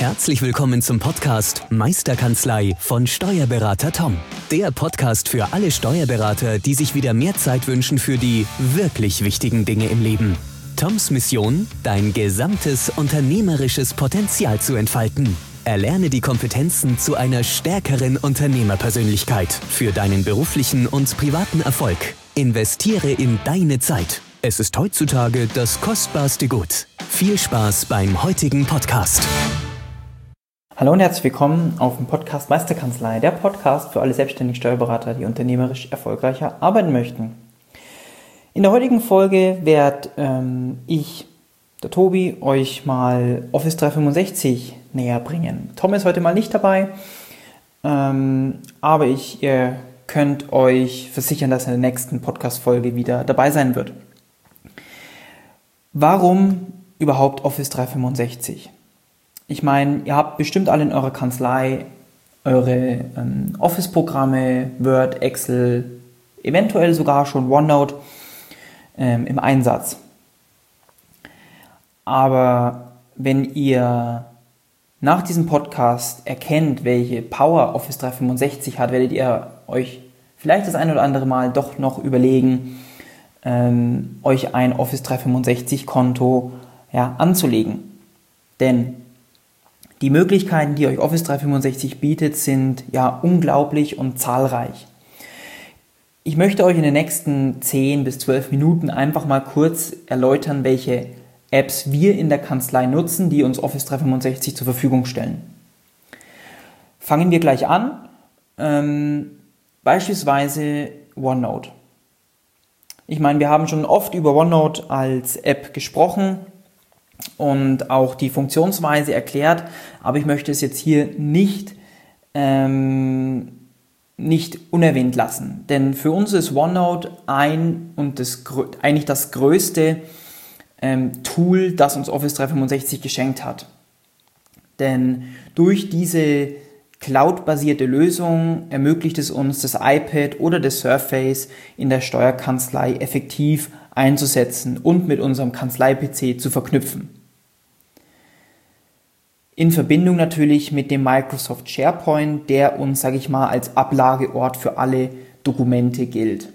Herzlich willkommen zum Podcast Meisterkanzlei von Steuerberater Tom. Der Podcast für alle Steuerberater, die sich wieder mehr Zeit wünschen für die wirklich wichtigen Dinge im Leben. Toms Mission, dein gesamtes unternehmerisches Potenzial zu entfalten. Erlerne die Kompetenzen zu einer stärkeren Unternehmerpersönlichkeit für deinen beruflichen und privaten Erfolg. Investiere in deine Zeit. Es ist heutzutage das kostbarste Gut. Viel Spaß beim heutigen Podcast. Hallo und herzlich willkommen auf dem Podcast Meisterkanzlei, der Podcast für alle selbstständigen Steuerberater, die unternehmerisch erfolgreicher arbeiten möchten. In der heutigen Folge werde ich, der Tobi, euch mal Office 365 näher bringen. Tom ist heute mal nicht dabei, aber ihr könnt euch versichern, dass er in der nächsten Podcast-Folge wieder dabei sein wird. Warum überhaupt Office 365? Ich meine, ihr habt bestimmt alle in eurer Kanzlei eure Office-Programme, Word, Excel, eventuell sogar schon OneNote im Einsatz. Aber wenn ihr nach diesem Podcast erkennt, welche Power Office 365 hat, werdet ihr euch vielleicht das ein oder andere Mal doch noch überlegen, euch ein Office 365 Konto anzulegen. Denn die Möglichkeiten, die euch Office 365 bietet, sind unglaublich und zahlreich. Ich möchte euch in den nächsten 10 bis 12 Minuten einfach mal kurz erläutern, welche Apps wir in der Kanzlei nutzen, die uns Office 365 zur Verfügung stellen. Fangen wir gleich an. Beispielsweise OneNote. Ich meine, wir haben schon oft über OneNote als App gesprochen und auch die Funktionsweise erklärt, aber ich möchte es jetzt hier nicht unerwähnt lassen. Denn für uns ist OneNote eigentlich das größte Tool, das uns Office 365 geschenkt hat. Denn durch diese Cloud-basierte Lösung ermöglicht es uns, das iPad oder das Surface in der Steuerkanzlei effektiv einzusetzen und mit unserem Kanzlei-PC zu verknüpfen. In Verbindung natürlich mit dem Microsoft SharePoint, der uns, als Ablageort für alle Dokumente gilt.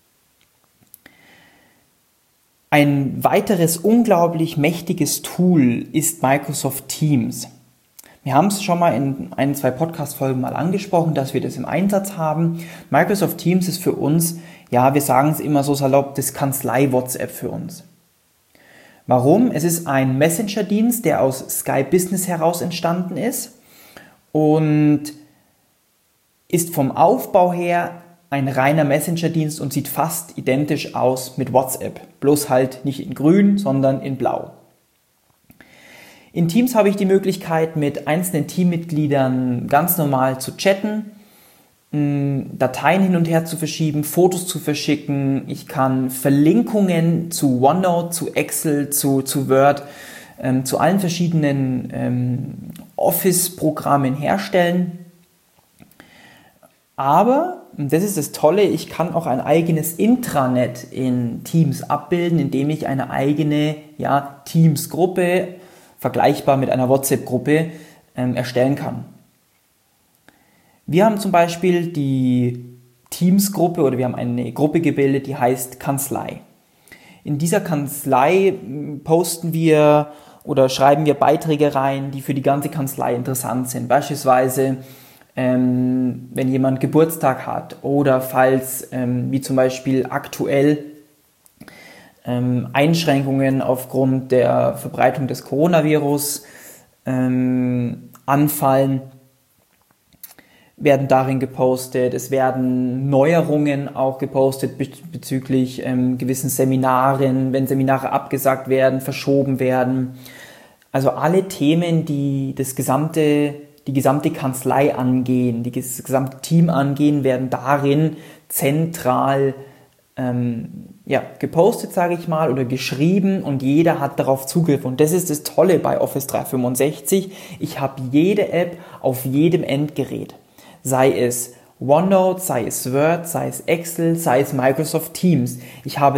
Ein weiteres unglaublich mächtiges Tool ist Microsoft Teams. Wir haben es schon mal in 1-2 Podcast-Folgen mal angesprochen, dass wir das im Einsatz haben. Microsoft Teams ist für uns, wir sagen es immer so salopp, das Kanzlei-WhatsApp für uns. Warum? Es ist ein Messenger-Dienst, der aus Sky Business heraus entstanden ist und ist vom Aufbau her ein reiner Messenger-Dienst und sieht fast identisch aus mit WhatsApp. Bloß halt nicht in grün, sondern in blau. In Teams habe ich die Möglichkeit, mit einzelnen Teammitgliedern ganz normal zu chatten, Dateien hin und her zu verschieben, Fotos zu verschicken. Ich kann Verlinkungen zu OneNote, zu Excel, zu Word, zu allen verschiedenen Office-Programmen herstellen. Aber, und das ist das Tolle, ich kann auch ein eigenes Intranet in Teams abbilden, indem ich eine eigene Teams-Gruppe, vergleichbar mit einer WhatsApp-Gruppe, erstellen kann. Wir haben zum Beispiel die Teams-Gruppe oder wir haben eine Gruppe gebildet, die heißt Kanzlei. In dieser Kanzlei posten wir oder schreiben wir Beiträge rein, die für die ganze Kanzlei interessant sind. Beispielsweise, wenn jemand Geburtstag hat oder falls, wie zum Beispiel aktuell, Einschränkungen aufgrund der Verbreitung des Coronavirus anfallen, werden darin gepostet. Es werden Neuerungen auch gepostet bezüglich gewissen Seminaren, wenn Seminare abgesagt werden, verschoben werden. Also alle Themen, die die gesamte Kanzlei angehen, das gesamte Team angehen, werden darin zentral gepostet, oder geschrieben und jeder hat darauf Zugriff. Und das ist das Tolle bei Office 365. Ich habe jede App auf jedem Endgerät. Sei es OneNote, sei es Word, sei es Excel, sei es Microsoft Teams. Ich habe es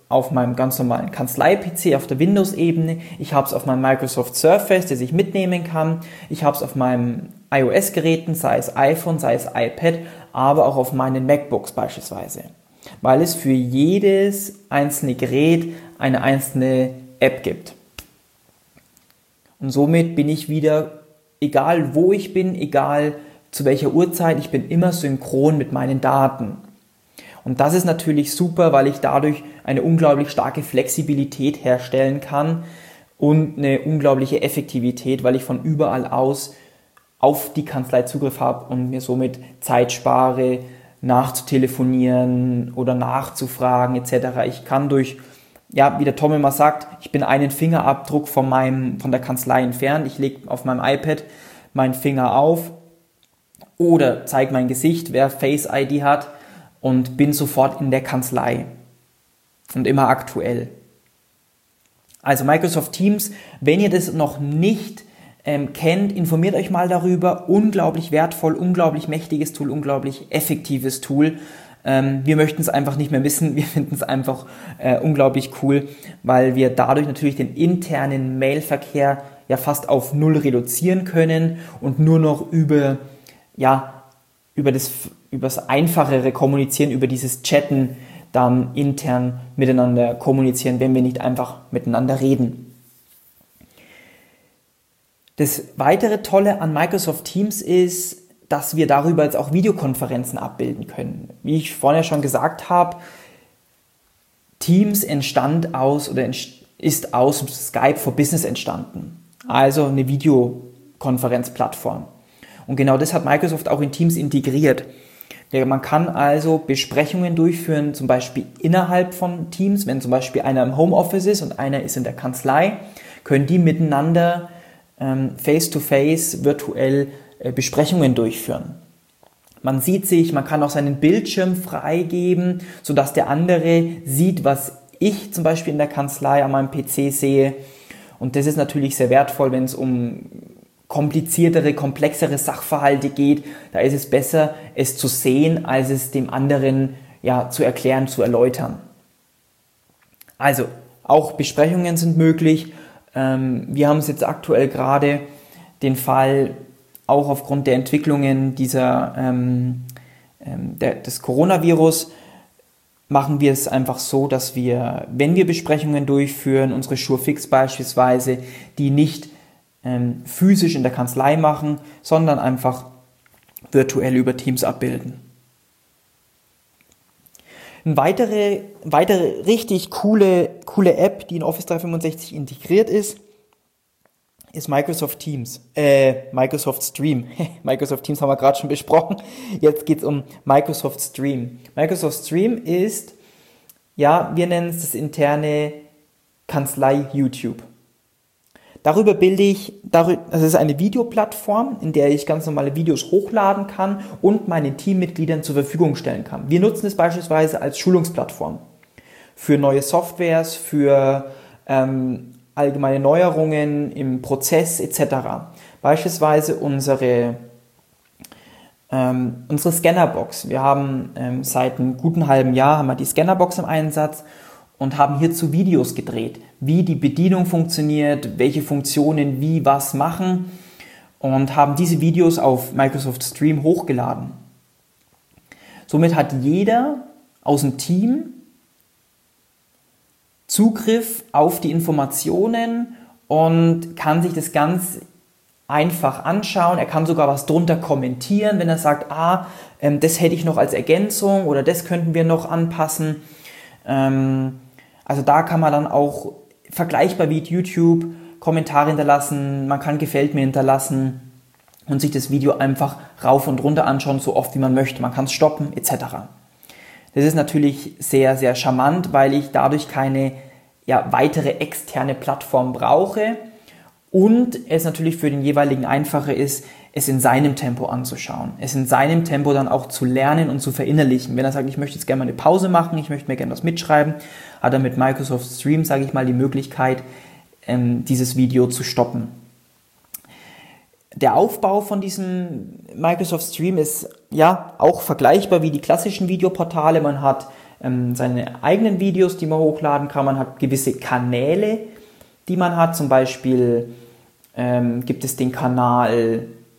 auf meinem ganz normalen Kanzlei-PC auf der Windows-Ebene, ich habe es auf meinem Microsoft Surface, das ich mitnehmen kann, ich habe es auf meinen iOS-Geräten, sei es iPhone, sei es iPad, aber auch auf meinen MacBooks beispielsweise, weil es für jedes einzelne Gerät eine einzelne App gibt. Und somit bin ich wieder, egal wo ich bin, egal zu welcher Uhrzeit, ich bin immer synchron mit meinen Daten. Und das ist natürlich super, weil ich dadurch eine unglaublich starke Flexibilität herstellen kann und eine unglaubliche Effektivität, weil ich von überall aus auf die Kanzlei Zugriff habe und mir somit Zeit spare, nachzutelefonieren oder nachzufragen etc. Ich kann durch, ja, wie der Tom immer sagt, ich bin einen Fingerabdruck von der Kanzlei entfernt. Ich lege auf meinem iPad meinen Finger auf oder zeige mein Gesicht, wer Face ID hat, und bin sofort in der Kanzlei und immer aktuell. Also Microsoft Teams, wenn ihr das noch nicht kennt, informiert euch mal darüber. Unglaublich wertvoll, unglaublich mächtiges Tool, unglaublich effektives Tool. Wir möchten es einfach nicht mehr missen. Wir finden es einfach unglaublich cool, weil wir dadurch natürlich den internen Mailverkehr ja fast auf 0 reduzieren können und nur noch über das einfachere Kommunizieren, über dieses Chatten dann intern miteinander kommunizieren, wenn wir nicht einfach miteinander reden. Das weitere Tolle an Microsoft Teams ist, dass wir darüber jetzt auch Videokonferenzen abbilden können. Wie ich vorhin ja schon gesagt habe, Teams ist aus Skype for Business entstanden. Also eine Videokonferenzplattform. Und genau das hat Microsoft auch in Teams integriert. Man kann also Besprechungen durchführen, zum Beispiel innerhalb von Teams, wenn zum Beispiel einer im Homeoffice ist und einer ist in der Kanzlei, können die miteinander face-to-face virtuell Besprechungen durchführen. Man sieht sich, man kann auch seinen Bildschirm freigeben, sodass der andere sieht, was ich zum Beispiel in der Kanzlei an meinem PC sehe. Und das ist natürlich sehr wertvoll, wenn es um kompliziertere, komplexere Sachverhalte geht. Da ist es besser, es zu sehen, als es dem anderen zu erklären, zu erläutern. Also, auch Besprechungen sind möglich. Wir haben es jetzt aktuell gerade den Fall, auch aufgrund der Entwicklungen des Coronavirus, machen wir es einfach so, dass wir, wenn wir Besprechungen durchführen, unsere SureFix beispielsweise, die nicht physisch in der Kanzlei machen, sondern einfach virtuell über Teams abbilden. Eine weitere richtig coole App, die in Office 365 integriert ist Microsoft Teams. Microsoft Stream. Microsoft Teams haben wir gerade schon besprochen. Jetzt geht es um Microsoft Stream. Microsoft Stream ist, wir nennen es das interne Kanzlei YouTube. Das ist eine Videoplattform, in der ich ganz normale Videos hochladen kann und meinen Teammitgliedern zur Verfügung stellen kann. Wir nutzen es beispielsweise als Schulungsplattform für neue Softwares, für allgemeine Neuerungen im Prozess etc. Beispielsweise unsere Scannerbox. Wir haben seit einem guten halben Jahr die Scannerbox im Einsatz und haben hierzu Videos gedreht, wie die Bedienung funktioniert, welche Funktionen wie was machen, und haben diese Videos auf Microsoft Stream hochgeladen. Somit hat jeder aus dem Team Zugriff auf die Informationen und kann sich das ganz einfach anschauen. Er kann sogar was drunter kommentieren, wenn er sagt, das hätte ich noch als Ergänzung oder das könnten wir noch anpassen. Also da kann man dann auch vergleichbar wie YouTube Kommentare hinterlassen, man kann Gefällt mir hinterlassen und sich das Video einfach rauf und runter anschauen, so oft wie man möchte. Man kann es stoppen etc. Das ist natürlich sehr, sehr charmant, weil ich dadurch keine weitere externe Plattform brauche und es natürlich für den jeweiligen einfacher ist, es in seinem Tempo anzuschauen, es in seinem Tempo dann auch zu lernen und zu verinnerlichen. Wenn er sagt, ich möchte jetzt gerne mal eine Pause machen, ich möchte mir gerne was mitschreiben, hat er mit Microsoft Stream, die Möglichkeit, dieses Video zu stoppen. Der Aufbau von diesem Microsoft Stream ist auch vergleichbar wie die klassischen Videoportale. Man hat seine eigenen Videos, die man hochladen kann. Man hat gewisse Kanäle, die man hat. Zum Beispiel gibt es den Kanal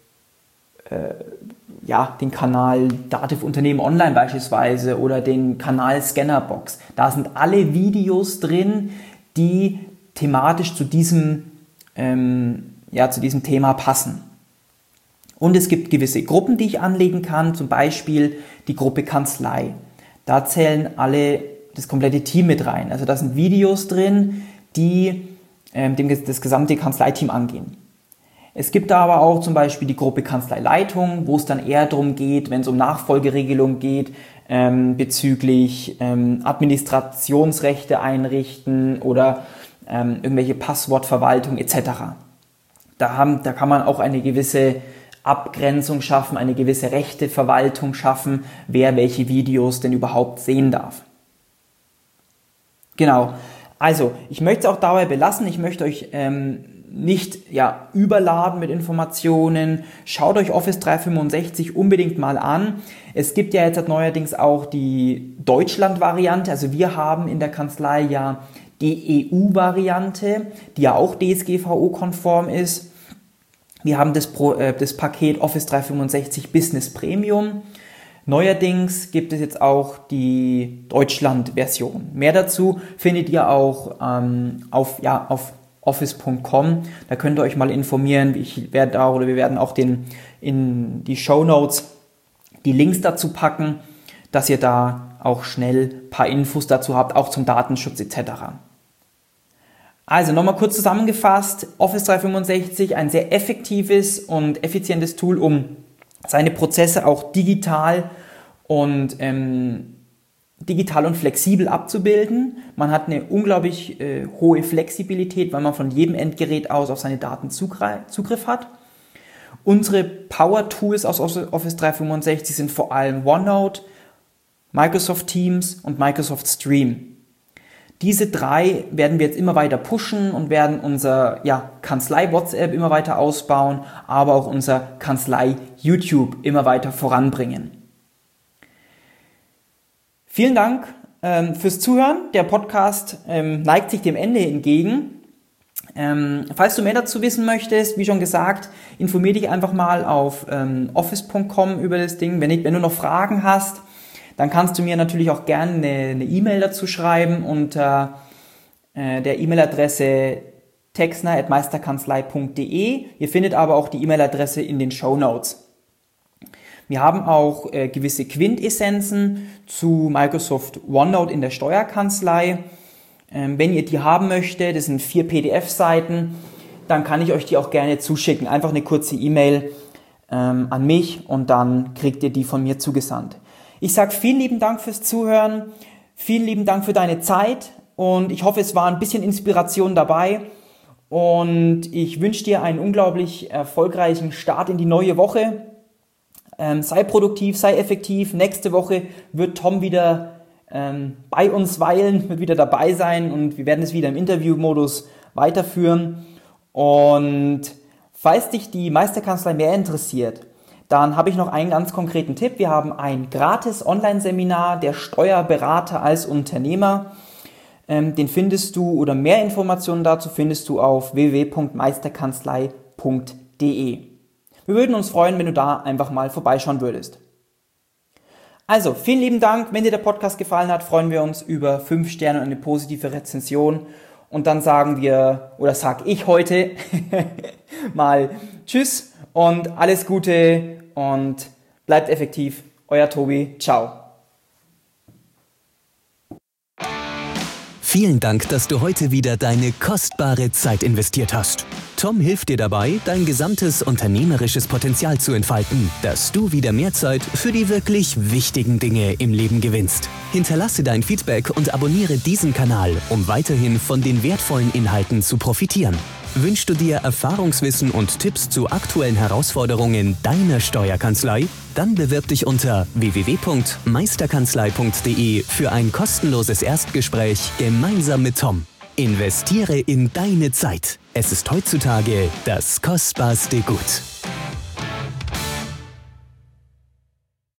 Dativ Unternehmen Online beispielsweise oder den Kanal Scannerbox. Da sind alle Videos drin, die thematisch zu diesem Thema passen. Und es gibt gewisse Gruppen, die ich anlegen kann, zum Beispiel die Gruppe Kanzlei. Da zählen das komplette Team mit rein. Also da sind Videos drin, die das gesamte Kanzleiteam angehen. Es gibt da aber auch zum Beispiel die Gruppe Kanzleileitung, wo es dann eher darum geht, wenn es um Nachfolgeregelungen geht, bezüglich Administrationsrechte einrichten oder irgendwelche Passwortverwaltung etc. Da kann man auch eine gewisse Abgrenzung schaffen, eine gewisse Rechteverwaltung schaffen, wer welche Videos denn überhaupt sehen darf. Genau, also ich möchte es auch dabei belassen, ich möchte euch nicht überladen mit Informationen. Schaut euch Office 365 unbedingt mal an. Es gibt ja jetzt neuerdings auch die Deutschland-Variante, also wir haben in der Kanzlei ja die EU-Variante, die ja auch DSGVO-konform ist. Wir haben das Paket Office 365 Business Premium. Neuerdings gibt es jetzt auch die Deutschland-Version. Mehr dazu findet ihr auch auf office.com. Da könnt ihr euch mal informieren. Wir werden auch in die Shownotes die Links dazu packen, dass ihr da auch schnell ein paar Infos dazu habt, auch zum Datenschutz etc. Also nochmal kurz zusammengefasst, Office 365, ein sehr effektives und effizientes Tool, um seine Prozesse auch digital und flexibel abzubilden. Man hat eine unglaublich hohe Flexibilität, weil man von jedem Endgerät aus auf seine Daten Zugriff hat. Unsere Power-Tools aus Office 365 sind vor allem OneNote, Microsoft Teams und Microsoft Stream. Diese drei werden wir jetzt immer weiter pushen und werden unser Kanzlei-WhatsApp immer weiter ausbauen, aber auch unser Kanzlei-YouTube immer weiter voranbringen. Vielen Dank fürs Zuhören. Der Podcast neigt sich dem Ende entgegen. Falls du mehr dazu wissen möchtest, wie schon gesagt, informier dich einfach mal auf office.com über das Ding. Wenn du noch Fragen hast, dann kannst du mir natürlich auch gerne eine E-Mail dazu schreiben unter der E-Mail-Adresse texner@meisterkanzlei.de. Ihr findet aber auch die E-Mail-Adresse in den Shownotes. Wir haben auch gewisse Quintessenzen zu Microsoft OneNote in der Steuerkanzlei. Wenn ihr die haben möchtet, das sind 4 PDF-Seiten, dann kann ich euch die auch gerne zuschicken. Einfach eine kurze E-Mail an mich und dann kriegt ihr die von mir zugesandt. Ich sage vielen lieben Dank fürs Zuhören, vielen lieben Dank für deine Zeit und ich hoffe, es war ein bisschen Inspiration dabei und ich wünsche dir einen unglaublich erfolgreichen Start in die neue Woche. Sei produktiv, sei effektiv. Nächste Woche wird Tom wieder bei uns weilen, wird wieder dabei sein und wir werden es wieder im Interviewmodus weiterführen. Und falls dich die Meisterkanzlei mehr interessiert, dann habe ich noch einen ganz konkreten Tipp. Wir haben ein gratis Online-Seminar, der Steuerberater als Unternehmer. Den findest du oder mehr Informationen dazu findest du auf www.meisterkanzlei.de. Wir würden uns freuen, wenn du da einfach mal vorbeischauen würdest. Also, vielen lieben Dank. Wenn dir der Podcast gefallen hat, freuen wir uns über 5 Sterne und eine positive Rezension. Und dann sag ich heute mal Tschüss und alles Gute und bleibt effektiv. Euer Tobi. Ciao. Vielen Dank, dass du heute wieder deine kostbare Zeit investiert hast. Tom hilft dir dabei, dein gesamtes unternehmerisches Potenzial zu entfalten, dass du wieder mehr Zeit für die wirklich wichtigen Dinge im Leben gewinnst. Hinterlasse dein Feedback und abonniere diesen Kanal, um weiterhin von den wertvollen Inhalten zu profitieren. Wünschst du dir Erfahrungswissen und Tipps zu aktuellen Herausforderungen deiner Steuerkanzlei? Dann bewirb dich unter www.meisterkanzlei.de für ein kostenloses Erstgespräch gemeinsam mit Tom. Investiere in deine Zeit. Es ist heutzutage das kostbarste Gut.